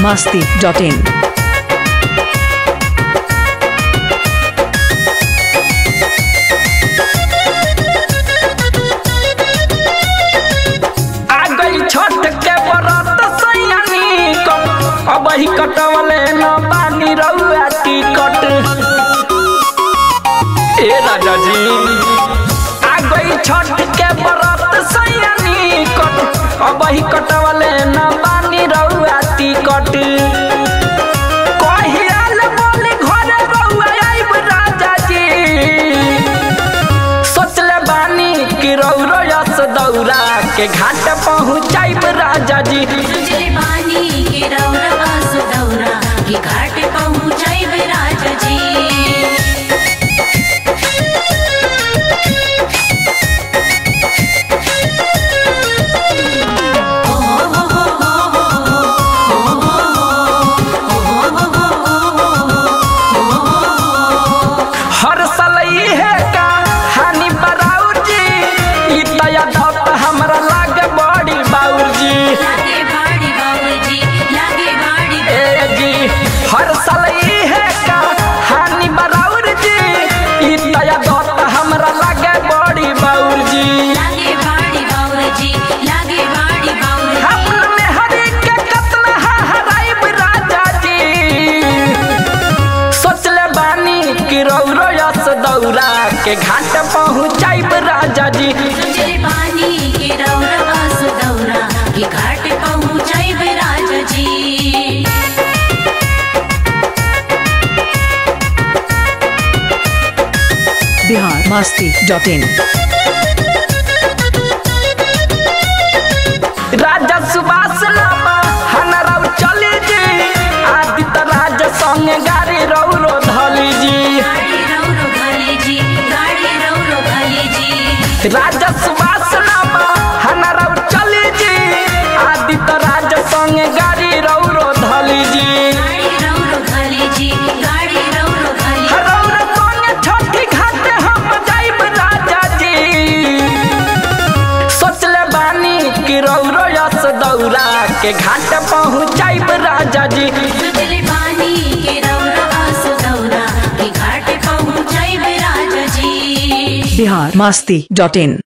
biharmasti.in अब ही कटवले न बानी रउआ टिकट ए राजा जी आ गई छठ के बरत सैयानी कट अब ही कटवले न बानी रउआ टिकट कहियाल बोली घरे रउआ आइब राजा जी सोचले बानी कि रउरो यस दौरा के घाट पहुँचाइब राजा जी घाट पहुँचाइब राजा जी हर साल है का हानि बराउर जी ई तया धत हमरा लागे बड़ी बाउर जी हर साल है का हानि बराउर जी ई तया धत हमरा लागे बड़ी बाउर जी अपना में हरि के कतना हराइब राजा जी सोचले बानी कि रउरो यस दौरा के घाट पहुँचाइब राजा जी घाट पहुँचाइब राजा जी biharmasti.in राजा सुभाष लामा हनराव चली जी आदित्य राजा संगे गाड़ी रौरो धली जी राजा सुभाष लामा हनराव चली जी आदित्य राजा संगे गाड़ी रौरो धली जी रउरो यस दौरा के घाट पहुँचाइब राजा जी biharmasti.in